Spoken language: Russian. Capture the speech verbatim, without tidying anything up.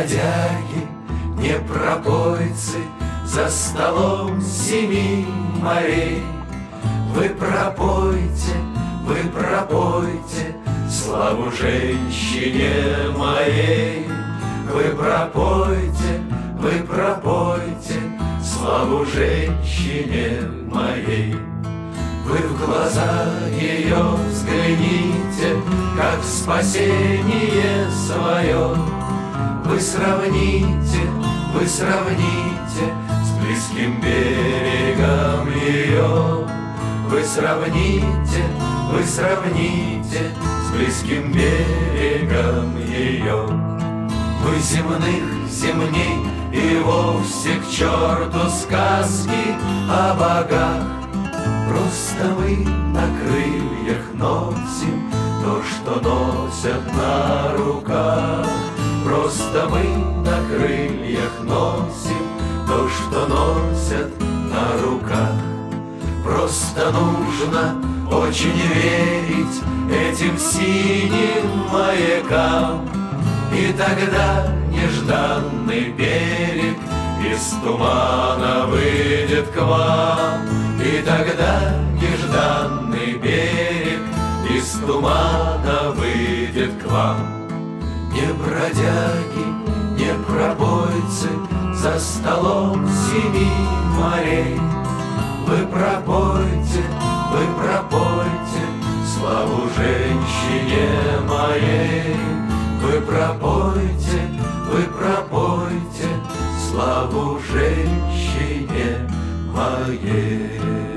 бродяги, не пропойцы, за столом семи морей. Вы пропойте, вы пропойте славу женщине моей. Вы пропойте, вы пропойте славу женщине моей. Вы в глаза ее взгляните, как в спасение свое. Вы сравните, вы сравните с близким берегом ее. Вы сравните, вы сравните с близким берегом ее. Вы земных земней и вовсе к черту сказки о богах. Просто мы на крыльях носим то, что носят на руках. Просто мы на крыльях носим то, что носят на руках. Просто нужно очень верить этим синим маякам, и тогда нежданный берег из тумана выйдет к вам. И тогда нежданный берег из тумана выйдет к вам. Не бродяги, не пробойцы за столом семи морей. Вы пропойте, вы пропойте славу женщине моей. Вы пропойте, вы пропойте славу женщине моей.